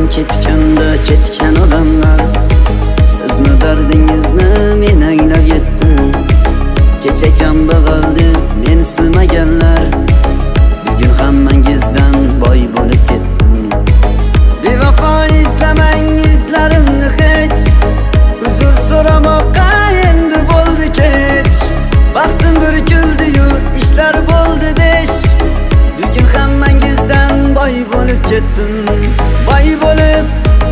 ketganda ketgan odamlar, sizni dardingizni men anglab yetdim. Kecha kambag'aldi men silmaganlar, bugun hammangizdan boy bo'lib ketdim. Bevafo izlamang izlarimni hech, uzr so'ramoqqa endi bo'ldi kech. Baxtim bir kuldi-yu ishlar bo'ldi besh, bugun hammangizdan boy bo'lib ketdim. Boy bo'lib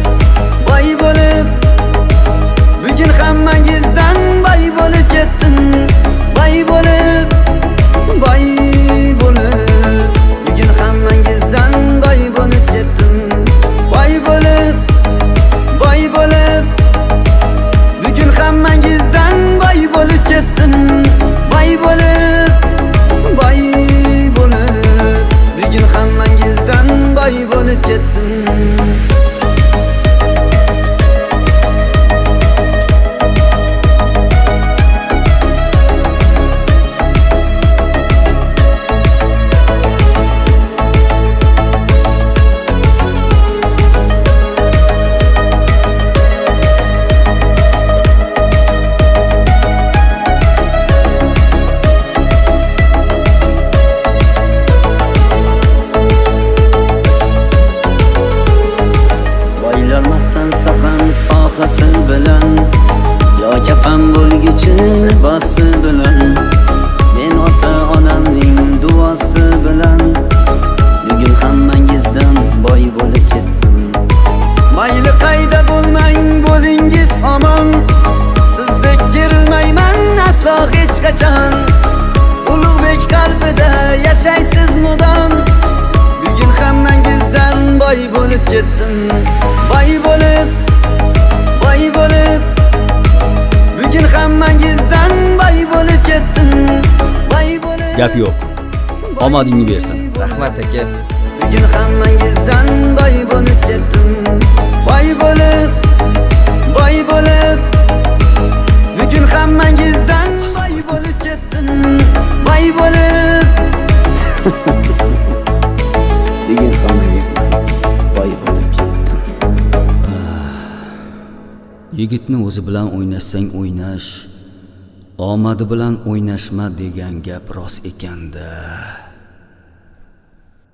bugun hammangizdan boy bo'lib ketdim. Boy bo'lib bugun hammangizdan boy bo'lib ketdim. Boy bo'lib bugun hammangizdan boy bo'lib ketdim. Boy bo'lib bugun hammangizdan boy bo'lib ketdim. Sohasi bilan yo kafan bo'lgichi libossi bilan, men ota-onamning duosi bilan bugun hammangizdan boy bo'lib ketdim. Mayli qayda bo'lmang, bo'lingiz omon, sizdek kerilmayman aslo hech qachon. Ulug'bek qalbida yashaysiz mudom, bugun hammangizdan boy bo'lib ketdim. Boy bo'lib bugun hammangizdan boy bo'lib ketdim. Gap yo'q, omadingni bersin. Rahmat aka. Bugun hammangizdan boy bo'lib ketdim. Boy bo'lib bugun hammangizdan boy bo'lib ketdim. Boy bo'lib bugun hammangizdan boy bo'lib ketdim. Yigitni o'zi bilan o'ynashsang o'ynash, omadi bilan o'ynashma degan gap rost ekanda.